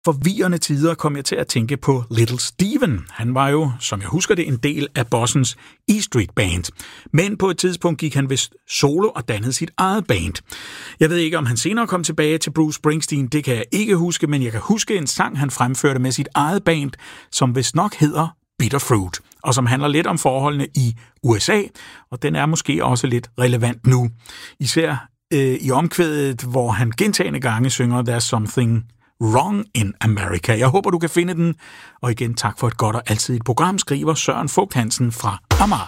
forvirrende tider kom jeg til at tænke på Little Steven. Han var jo, som jeg husker det, en del af Bossens E Street Band. Men på et tidspunkt gik han vist solo og dannede sit eget band. Jeg ved ikke, om han senere kom tilbage til Bruce Springsteen, det kan jeg ikke huske, men jeg kan huske en sang, han fremførte med sit eget band, som vist nok hedder Bitter Fruit, og som handler lidt om forholdene i USA, og den er måske også lidt relevant nu. Især i omkvædet, hvor han gentagne gange synger There's Something Wrong in America. Jeg håber, du kan finde den. Og igen, tak for et godt og altid et program, skriver Søren Vogt Hansen fra Amager.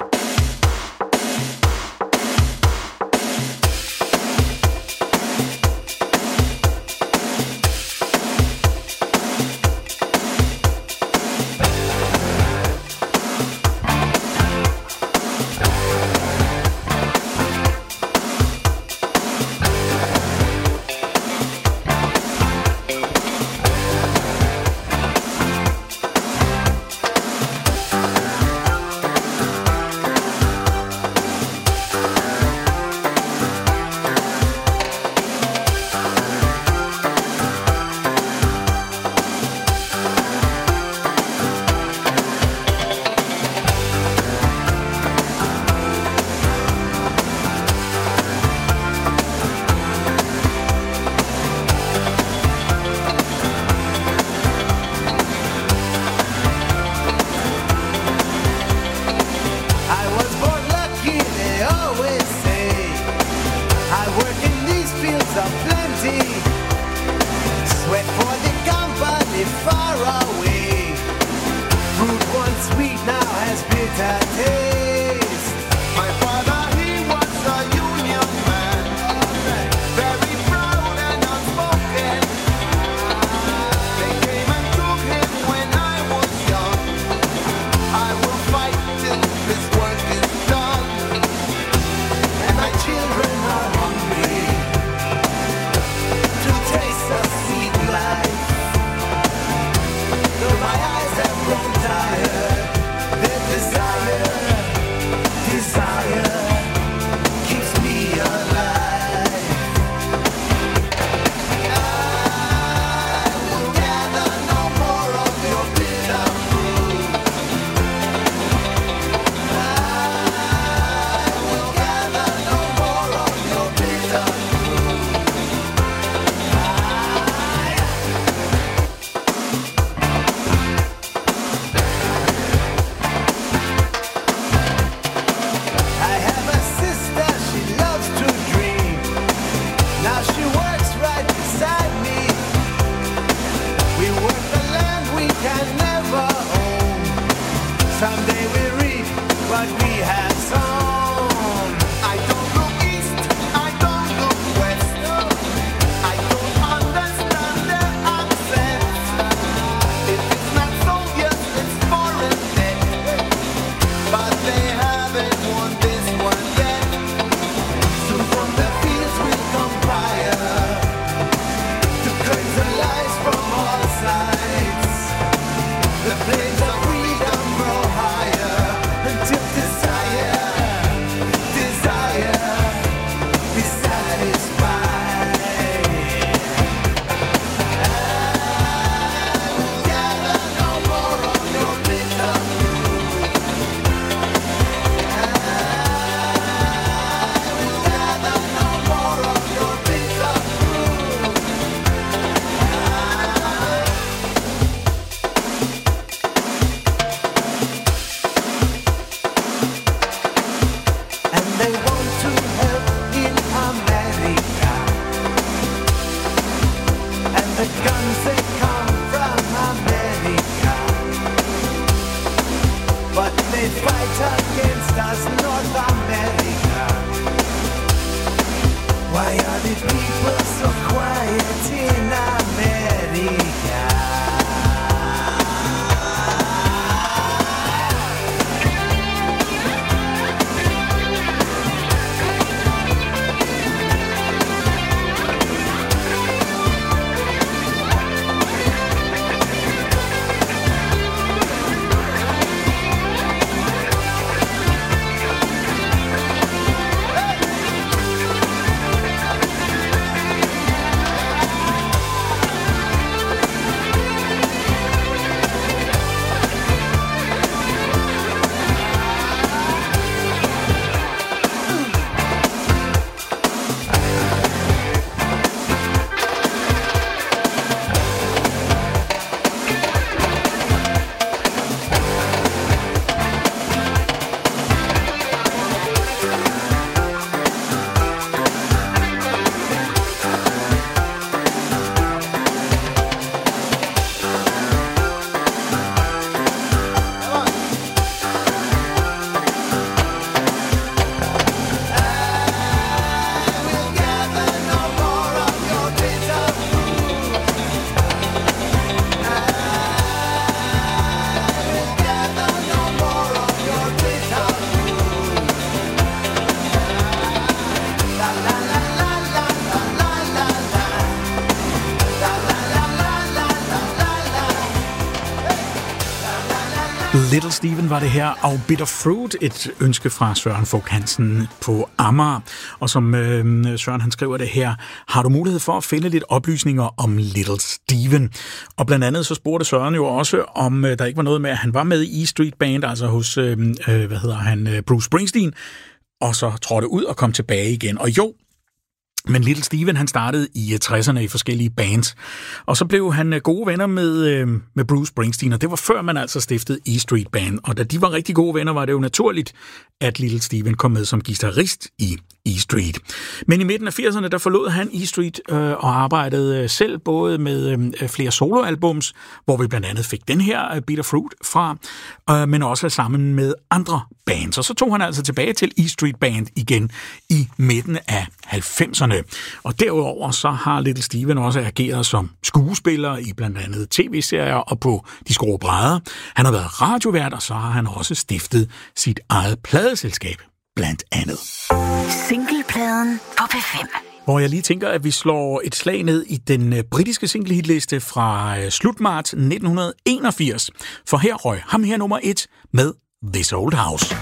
Little Steven var det her, og Bitter Fruit, et ønske fra Søren Fogh Hansen på Amager. Og som Søren han skriver det her, har du mulighed for at finde lidt oplysninger om Little Steven? Og blandt andet så spurgte Søren jo også, om der ikke var noget med, at han var med i E Street Band, altså hos, Bruce Springsteen, og så trådte ud og kom tilbage igen. Og jo, men Little Steven, han startede i 60'erne i forskellige bands, og så blev han gode venner med Bruce Springsteen, og det var før man altså stiftede E Street Band, og da de var rigtig gode venner, var det jo naturligt, at Little Steven kom med som guitarist i E Street. Men i midten af 80'erne, der forlod han E Street og arbejdede selv både med flere soloalbums, hvor vi blandt andet fik den her Bitter Fruit fra, men også sammen med andre bands. Og så tog han altså tilbage til E Street Band igen i midten af 90'erne. Og derudover så har Little Steven også ageret som skuespiller i blandt andet tv-serier og på De Skrå Brædder. Han har været radiovært, og så har han også stiftet sit eget pladeselskab, blandt andet. Singlepladen på P5. Hvor jeg lige tænker, at vi slår et slag ned i den britiske singlehitliste fra slut marts 1981. For her røg ham her nummer 1 med This Old House.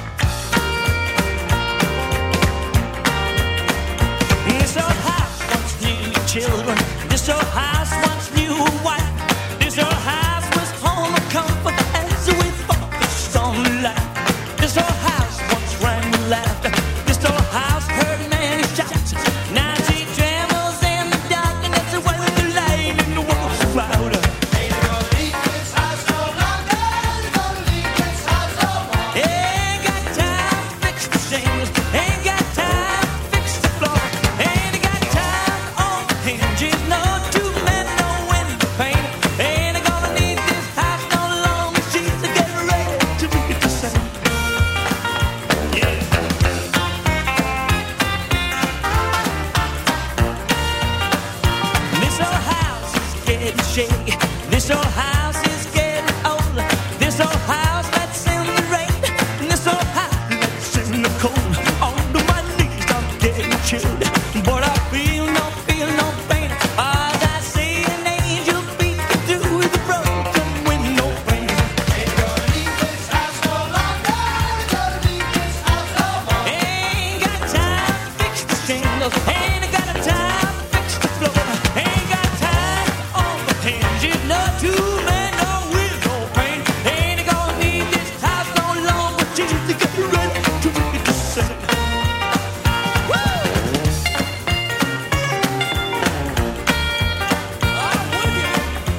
This old house once knew children. This old house once knew a wife. This old house was home of comfort as we focused on life. This old house once rang with laughter. This old house heard many shouts. Now she trembles in the darkness when the light in the walls is louder. Ain't gonna leave this house no longer. Ain't gonna leave this house no more. Ain't got time to fix the shingles. Ain't got time to fix the floor. Ain't got time on the hinges. No two men, no window pane. Ain't gonna need this house no longer. She's getting ready to meet the sun. Yeah. This old house is getting shaky. This old house is getting old. This old house lets in the rain. And this old house lets in the cold. Under my knees I'm getting chilled. But I feel no pain. As I see an angel peeking through the broken window pane. Ain't gonna leave this house no longer. Ain't gonna leave this house no more. Ain't got time to fix the shingles. Ain't got time to fix the floor. Ain't got time on the hinges. No two men, no wheel, no pain. Ain't gonna need this house no longer. She's getting ready to meet the sun. Woo! I'm with you.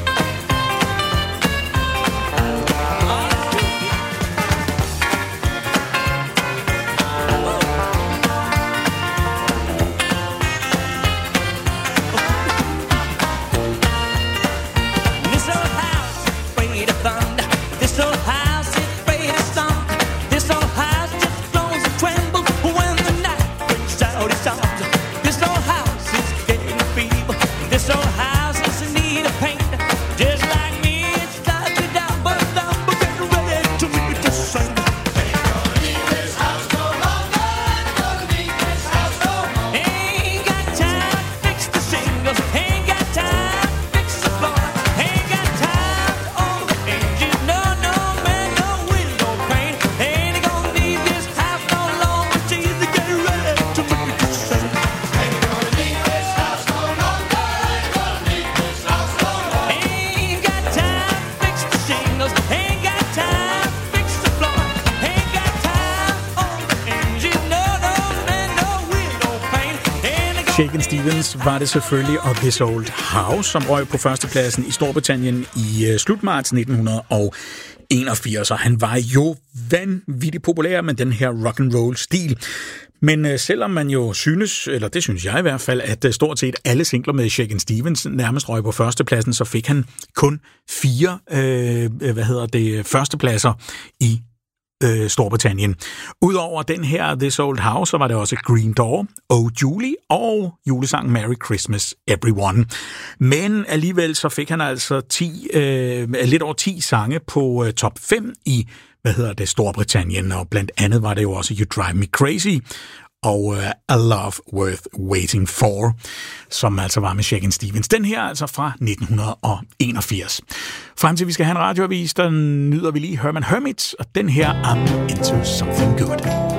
This old house is afraid of thunder. This old house is afraid of storm. This old house just groans and trembles when the night brings out its arms. This old house is getting feeble. This old house is in need of paint. Just like me, it's started down, but I'm getting ready to meet the sun. Ain't gonna leave this house no longer. Ain't gonna leave this house no more. Ain't got time to fix the shingles. Ain't got time to fix the floor. Ain't got time on the hinges. No man, no window pane. Ain't gonna leave this house no longer. She's getting ready to meet the sun. Ain't gonna leave this house no longer. Ain't gonna leave this house no more. Ain't got time to fix the shingles. Ain't got time to fix the floor. Ain't got time on the hinges. No man, no window pane. Ain't gonna Shakin' Stevens var det selvfølgelig, og This Old House, som røg på førstepladsen i Storbritannien i slut marts 1981. Og han var jo vanvittigt populær med den her rock and roll stil. Men selvom man jo synes, eller det synes jeg i hvert fald, at stort set alle singler med Shakin' Stevens nærmest røg på førstepladsen, så fik han kun 4 førstepladser i Storbritannien. Udover den her This Old House, så var det også Green Door, Oh Julie og julesangen Merry Christmas Everyone. Men alligevel så fik han altså lidt over 10 sange på top 5 i Storbritannien, og blandt andet var det jo også You Drive Me Crazy og A Love Worth Waiting For, som altså var med Shakin' Stevens. Den her altså fra 1981. Frem til vi skal have en radioavis, der nyder vi lige Herman Hermits, og den her I'm Into Something Good.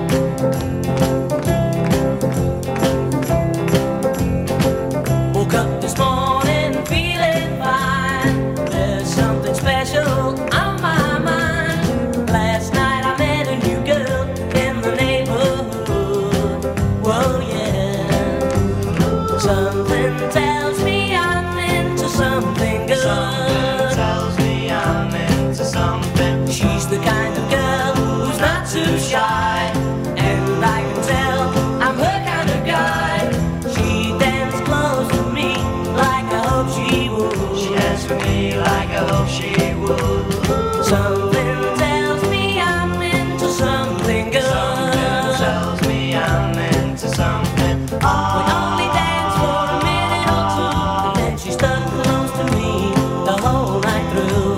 Too shy, and I can tell I'm her kind of guy. She dances close to me like I hope she would. She dances for me like I hope she would. Something tells me I'm into something good. Something tells me I'm into something. We only dance for a minute or two, and then she stuck close to me the whole night through.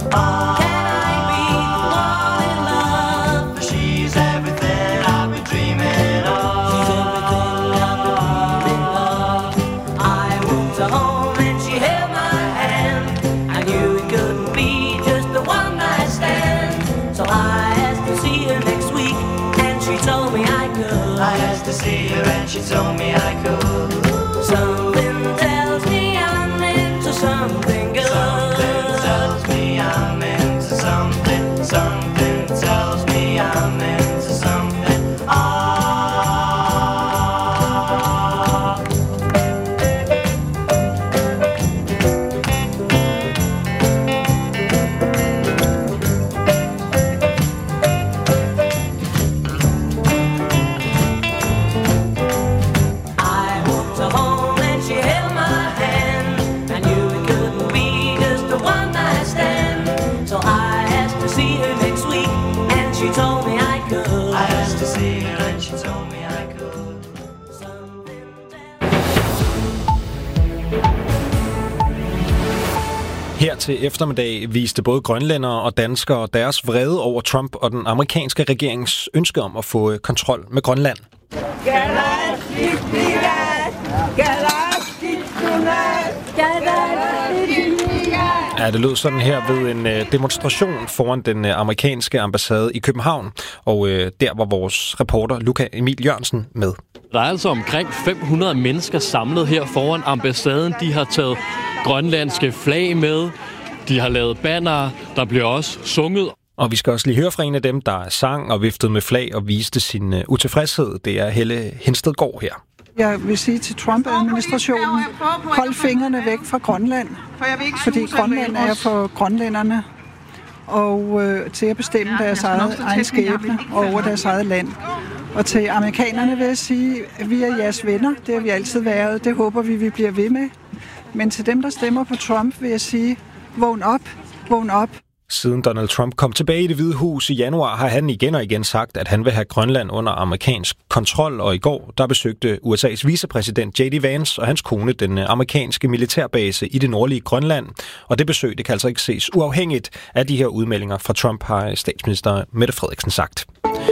See her and she told me I could. Something tells me I'm into something good. Something tells me I'm into something. Something tells me I'm into something. Her til eftermiddag viste både grønlændere og danskere deres vrede over Trump og den amerikanske regerings ønske om at få kontrol med Grønland. Ja, det lød sådan her ved en demonstration foran den amerikanske ambassade i København, og der var vores reporter Luca Emil Jørgensen med. Der er altså omkring 500 mennesker samlet her foran ambassaden. De har taget grønlandske flag med, de har lavet bannere, der bliver også sunget. Og vi skal også lige høre fra en af dem, der sang og viftede med flag og viste sin utilfredshed. Det er Helle Henstedgaard her. Jeg vil sige til Trump-administrationen, hold fingrene væk fra Grønland, fordi Grønland er for grønlænderne og til at bestemme deres egen skæbne over deres eget land. Og til amerikanerne vil jeg sige, at vi er jeres venner, det har vi altid været, det håber vi bliver ved med. Men til dem, der stemmer på Trump, vil jeg sige, vågn op, vågn op. Siden Donald Trump kom tilbage i Det Hvide Hus i januar, har han igen og igen sagt, at han vil have Grønland under amerikansk kontrol. Og i går, der besøgte USA's vicepræsident J.D. Vance og hans kone den amerikanske militærbase i det nordlige Grønland. Og det besøg, det kan altså ikke ses uafhængigt af de her udmeldinger fra Trump, har statsminister Mette Frederiksen sagt.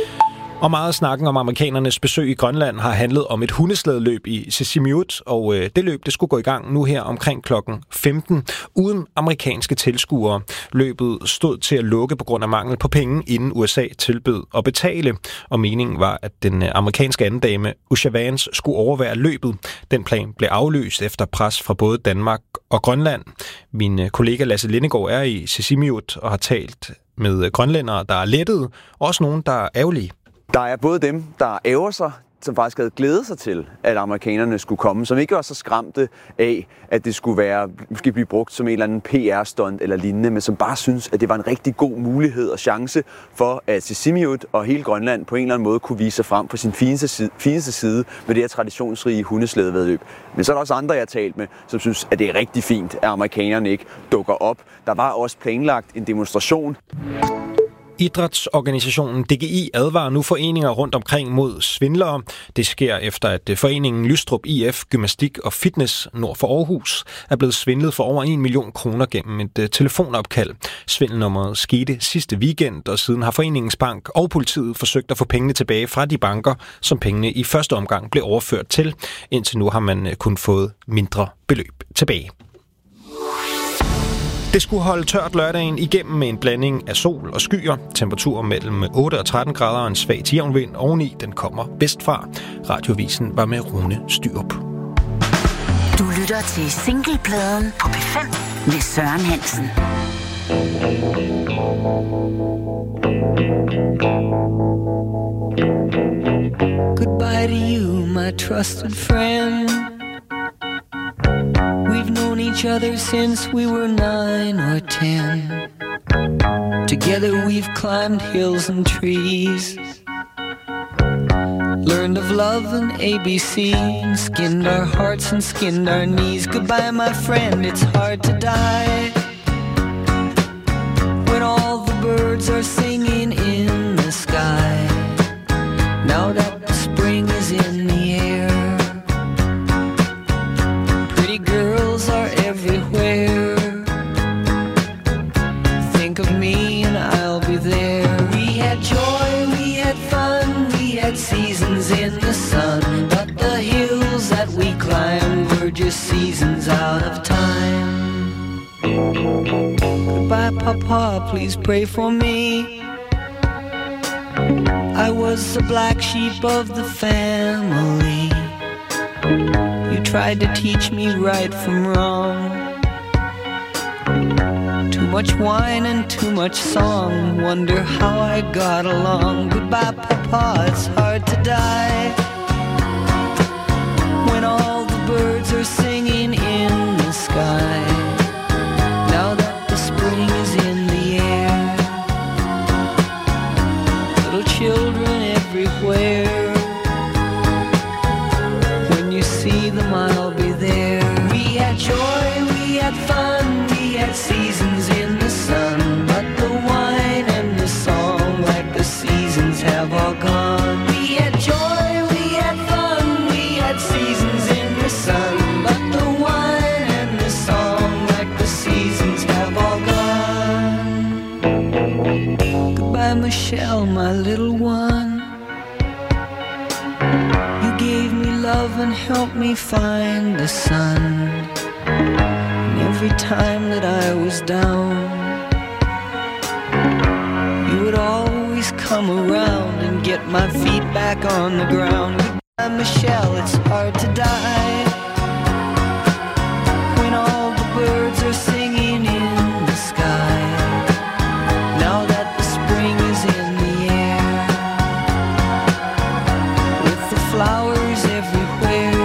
Og meget snakken om amerikanernes besøg i Grønland har handlet om et hundeslædeløb i Sisimiut, og det løb det skulle gå i gang nu her omkring klokken 15, uden amerikanske tilskuere. Løbet stod til at lukke på grund af mangel på penge, inden USA tilbød at betale, og meningen var, at den amerikanske andendame Usha Vance skulle overvære løbet. Den plan blev aflyst efter pres fra både Danmark og Grønland. Min kollega Lasse Lindegaard er i Sisimiut og har talt med grønlændere, der er lettede, og også nogen, der er ærgerlige. Der er både dem, der ærger sig, som faktisk havde glædet sig til, at amerikanerne skulle komme, som ikke var så skræmte af, at det skulle være, måske blive brugt som en eller anden PR-stunt eller lignende, men som bare synes, at det var en rigtig god mulighed og chance for, at Sisimiut og hele Grønland på en eller anden måde kunne vise sig frem på sin fineste side med det her traditionsrige hundeslædevæddeløb. Men så er der også andre, jeg har talt med, som synes, at det er rigtig fint, at amerikanerne ikke dukker op. Der var også planlagt en demonstration. Idrætsorganisationen DGI advarer nu foreninger rundt omkring mod svindlere. Det sker efter, at foreningen Lystrup IF Gymnastik og Fitness nord for Aarhus er blevet svindlet for over 1 million kroner gennem et telefonopkald. Svindelnummeret skete sidste weekend, og siden har foreningens bank og politiet forsøgt at få pengene tilbage fra de banker, som pengene i første omgang blev overført til. Indtil nu har man kun fået mindre beløb tilbage. Det skulle holde tørt lørdagen igennem med en blanding af sol og skyer. Temperaturer mellem 8 og 13 grader og en svag til jævn vind oveni. Den kommer vestfra. Radiovisen var med Rune Styrup. Du lytter til Singlepladen på P5 med Søren Hansen. Goodbye to you, my trusted friend. We've known each other since we were 9 or 10. Together we've climbed hills and trees, learned of love and ABC, and skinned our hearts and skinned our knees. Goodbye, my friend, it's hard to die when all the birds are singing in the sky. Now that the spring is in the air, pretty girls are everywhere. Think of me and I'll be there. We had joy, we had fun, we had seasons in the sun, but the hills that we climbed were just seasons out of time. Goodbye, Papa, please pray for me. I was the black sheep of the family. You tried to teach me right from wrong. Too much wine and too much song. Wonder how I got along. Goodbye, Papa, it's hard to die when all the birds are singing in the sky. Now that the spring is in the air, little children everywhere. When you see them, I'll be there. We had joy, we had fun, we had seasons in the sun, but the wine and the song, like the seasons, have all gone. We had joy, we had fun, we had seasons in the sun, but the wine and the song, like the seasons, have all gone. Goodbye, Michelle, my little one. You gave me love and helped me find the sun. And every time that I was down, you would always come around and get my feet back on the ground. Goodbye, Michelle, it's hard to die when all the birds are singing in the sky. Now that the spring is in the air, with the flowers everywhere,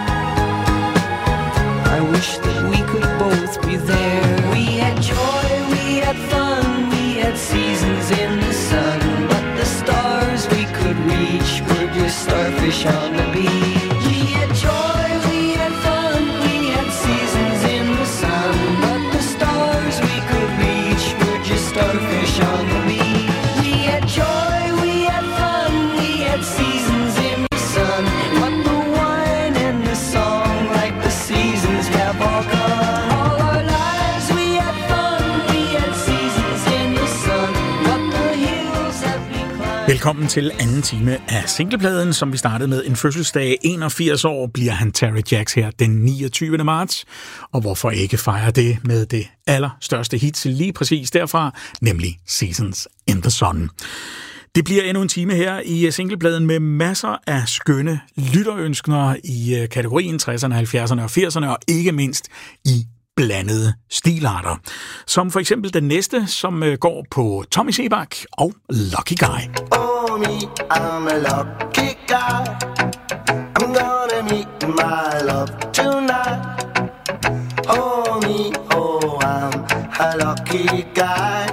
I wish that we could both be there. We had joy, we had fun, we had seasons in the sun, but the stars we could reach were just starfish on the beach. We had joy, we had fun, we had seasons in the sun, but the stars we could reach were just starfish on the beach. We had joy, we had fun, we had seasons in the sun, but the wine and the song, like the seasons, have all gone. All our lives we had fun, we had seasons in the sun, but the hills that we climbed. Velkommen til anden time af Singlepladen, som vi startede med en fødselsdag. 81 år bliver han, Terry Jacks, her den 29. marts. Og hvorfor ikke fejre det med det allerstørste hit lige præcis derfra, nemlig Seasons in the Sun. Det bliver endnu en time her i Singlepladen med masser af skønne lytterønsker i kategorien 60'erne, 70'erne og 80'erne, og ikke mindst i blandede stilarter. Som for eksempel den næste, som går på Tommy Sebak og Lucky Guy. Oh me, I'm a lucky guy. I'm gonna meet my love tonight. Oh me, oh I'm a lucky guy.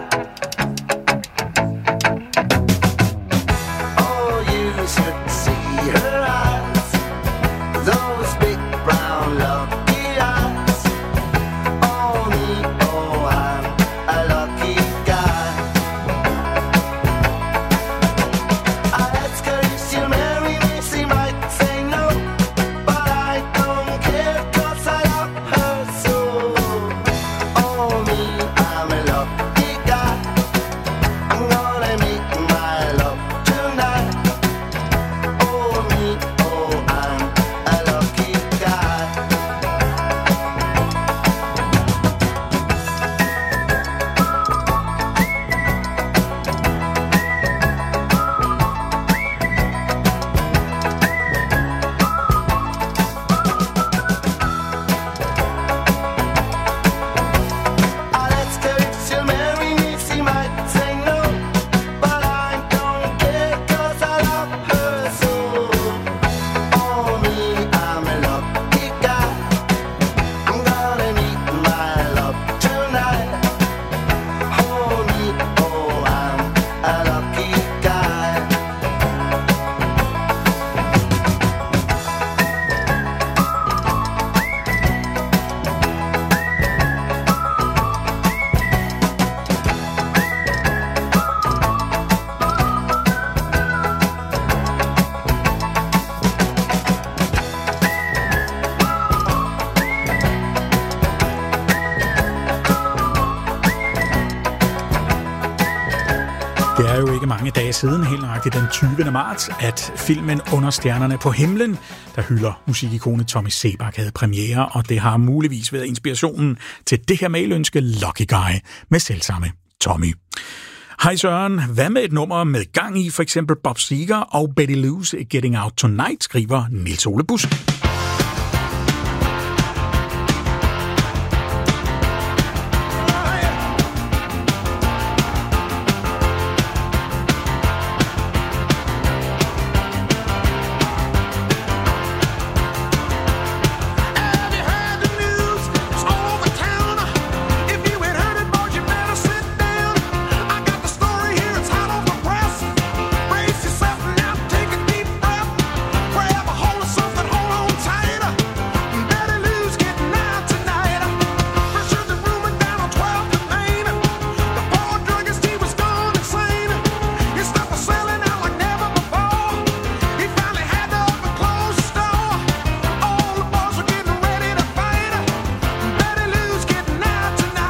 Oh, you should see her eyes, those big brown lucky eyes. Oh me, oh I'm a lucky guy. Det er jo ikke mange dage siden, helt nøjagtigt den 20. marts, at filmen Under stjernerne på himlen, der hylder musikikone Tommy Sebak, havde premiere, og det har muligvis været inspirationen til det her mailønske Lucky Guy med selvsamme Tommy. Hej Søren, hvad med et nummer med gang i for eksempel Bob Seger og Betty Lou's Getting Out Tonight, skriver Niels Ole Busk.